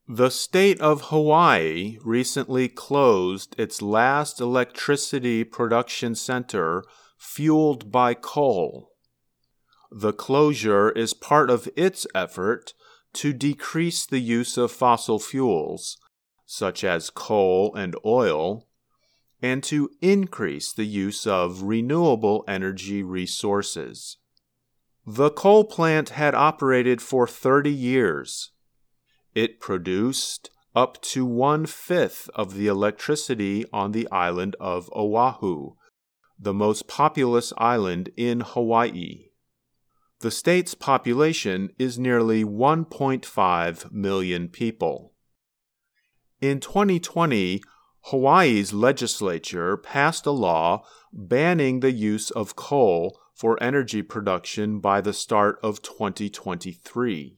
The state of Hawaii recently closed its last electricity production center fueled by coal. The closure is part of its effort to decrease the use of fossil fuels, such as coal and oil, and to increase the use of renewable energy resources. The coal plant had operated for 30 years. It produced up to 1/5 of the electricity on the island of Oahu, the most populous island in Hawaii. The state's population is nearly 1.5 million people. In 2020, Hawaii's legislature passed a law banning the use of coal for energy production by the start of 2023.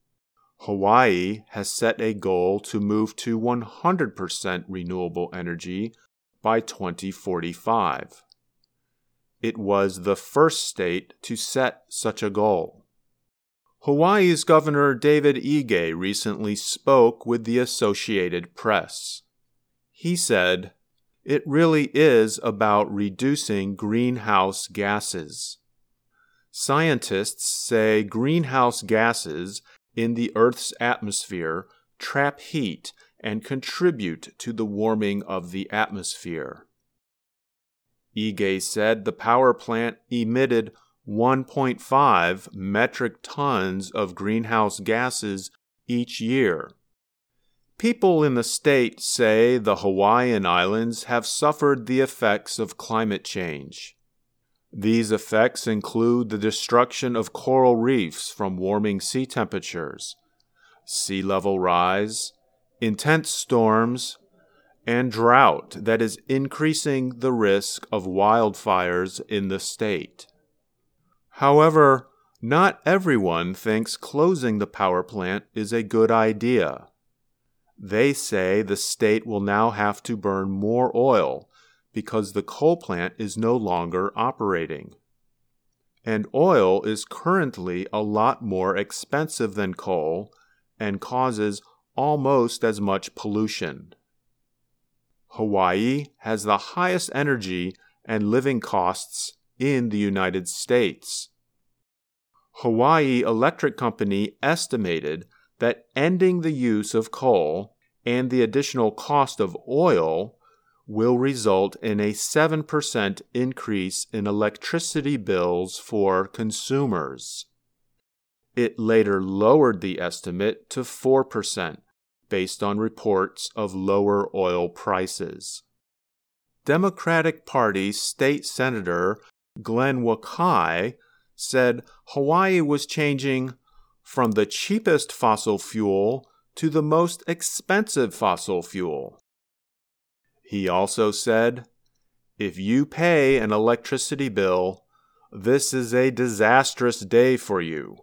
Hawaii has set a goal to move to 100% renewable energy by 2045. It was the first state to set such a goal. Hawaii's Governor David Ige recently spoke with the Associated Press. He said, "It really is about reducing greenhouse gases. Scientists say greenhouse gases in the Earth's atmosphere trap heat and contribute to the warming of the atmosphere." Ige said the power plant emitted 1.5 metric tons of greenhouse gases each year. People in the state say the Hawaiian Islands have suffered the effects of climate change. These effects include the destruction of coral reefs from warming sea temperatures, sea level rise, intense storms, and drought that is increasing the risk of wildfires in the state. However, not everyone thinks closing the power plant is a good idea. They say the state will now have to burn more oil because the coal plant is no longer operating. And oil is currently a lot more expensive than coal and causes almost as much pollution. Hawaii has the highest energy and living costs in the United States. Hawaii Electric Company estimated that ending the use of coal and the additional cost of oil will result in a 7% increase in electricity bills for consumers. It later lowered the estimate to 4%, based on reports of lower oil prices. Democratic Party State Senator Glenn Wakai said Hawaii was changing from the cheapest fossil fuel to the most expensive fossil fuel. He also said, "If you pay an electricity bill, this is a disastrous day for you."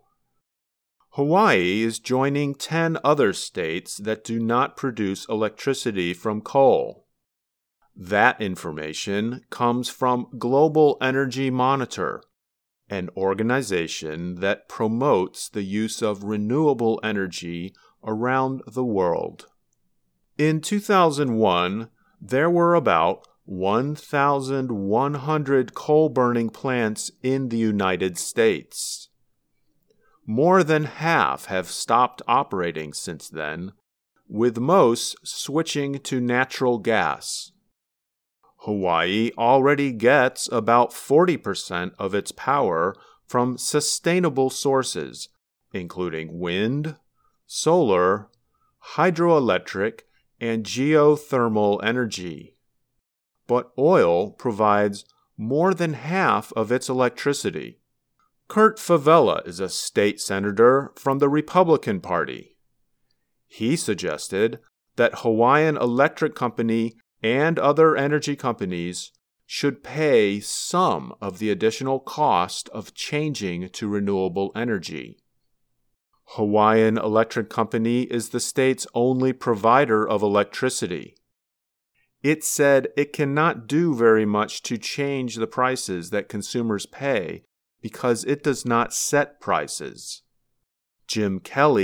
Hawaii is joining 10 other states that do not produce electricity from coal. That information comes from Global Energy Monitor, an organization that promotes the use of renewable energy around the world. In 2001, there were about 1,100 coal-burning plants in the United States. More than half have stopped operating since then, with most switching to natural gas. Hawaii already gets about 40% of its power from sustainable sources, including wind, solar, hydroelectric, and geothermal energy. But oil provides more than half of its electricity. Kurt Favela is a state senator from the Republican Party. He suggested that Hawaiian Electric Company and other energy companies should pay some of the additional cost of changing to renewable energy. Hawaiian Electric Company is the state's only provider of electricity. It said it cannot do very much to change the prices that consumers pay because it does not set prices. Jim Kelly,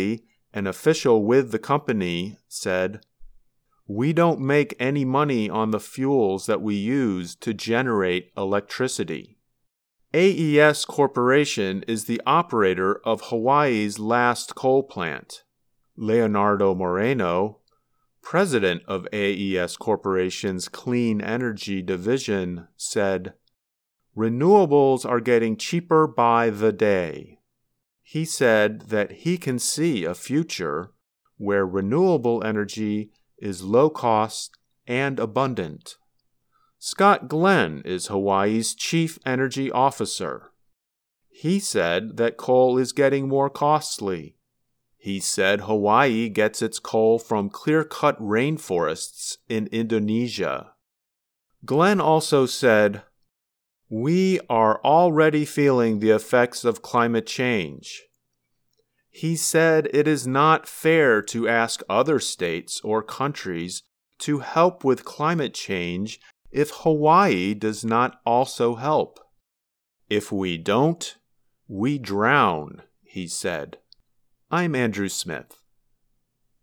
An official with the company said, "We don't make any money on the fuels that we use to generate electricity." AES Corporation is the operator of Hawaii's last coal plant. Leonardo Moreno, president of AES Corporation's Clean Energy Division, said, "Renewables are getting cheaper by the day." He said that he can see a future where renewable energy is low cost and abundant. Scott Glenn is Hawaii's chief energy officer. He said that coal is getting more costly. He said Hawaii gets its coal from clear-cut rainforests in Indonesia. Glenn also said, "We are already feeling the effects of climate change." He said it is not fair to ask other states or countries to help with climate change if Hawaii does not also help. "If we don't, we drown," he said. I'm Andrew Smith.